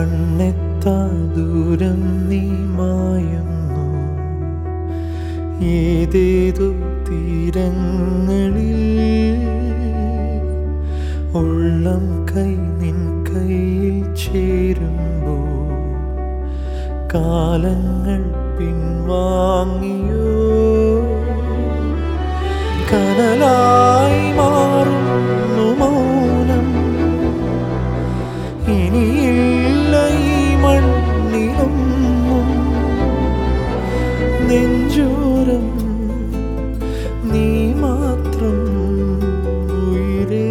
കണ്ണെത്താ ദൂരം നീ മായുന്നു ഏതേതോ തീരങ്ങളിൽ. ഉള്ളം കൈ നിൻ കയ്യിൽ ചേരുമ്പോൾ കാലങ്ങൾ പിൻവാങ്ങിയോ കനലായി മാറുന്നു മൗനം. ഇനിയില്ല ഈ മണ്ണിലൊന്നും നെഞ്ചോരം നീ മാത്രം ഉയിരേ.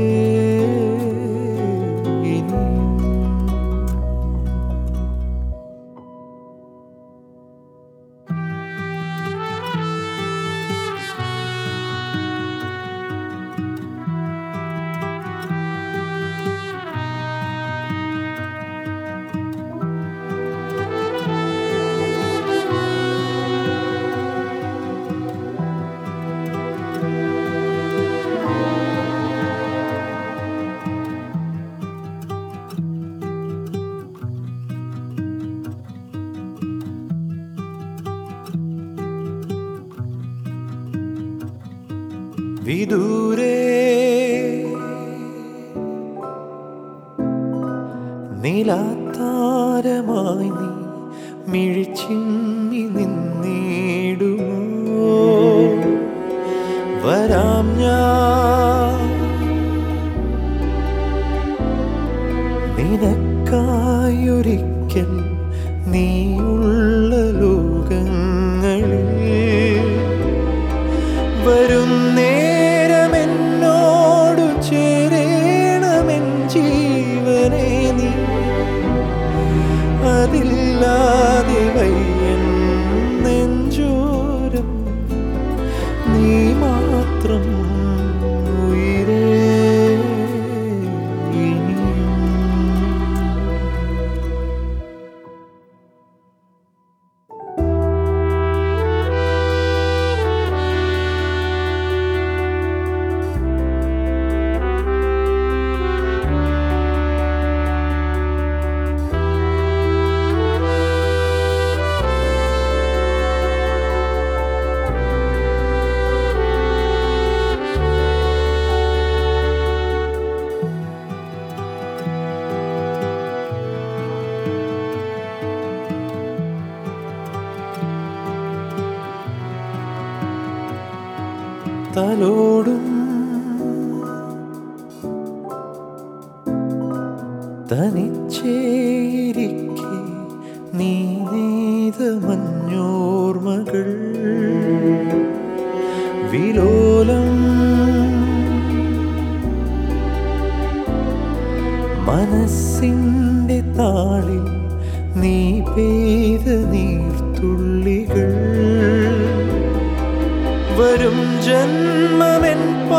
വിദൂരേ നിലാത്താരമായി നീ മിഴിച്ചിന്നി നിന്നിടുമോ? വരാം ഞാൻ നിനക്കായൊരിക്കൽ നീയുള്ള ലോകങ്ങളിൽ. വരുന്നേരമെന്നോടു ചേരേണമെൻ ജീവനെ നീ. അതില്ലാതെ വയ്യൻ നെഞ്ചോരം നീ മാത്രം ഉയിരേ. തലോടും തനിച്ചേരിക്കെ നീ നെയ്ത മഞ്ഞോർമകൾ വിലോലം. മനസ്സിൻ്റെ താളിൽ നീ പെയ്ത നീർത്തുള്ളികൾ. വരും ജന്മമെൻ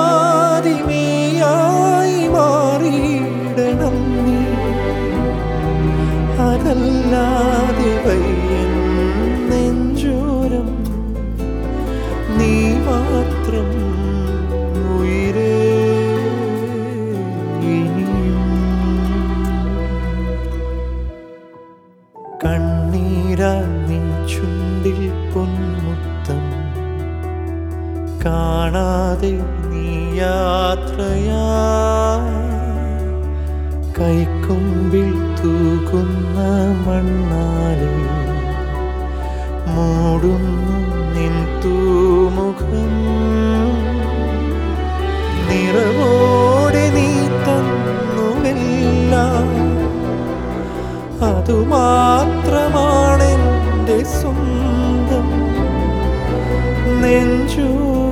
പാതിമേയായി മാറിയിടണം നീ. അതല്ലാതെ വയ്യൻ നെഞ്ചോരം നീ മാത്രം ഉയിരേ. കണ്ണീരാ നിൻ ചുണ്ടിൽ പൊന്മുത്തം കാണാതെ നീ യാത്രയാ. കൈക്കൊമ്പിൽ തൂകുന്ന മണ്ണാലെ മൂടുന്നു നിൻ തൂമുഖം. നിറവോടെ നീ തന്നുവെല്ലാം അതുമാത്രമാണെൻ്റെ സ്വന്തം നെഞ്ചോ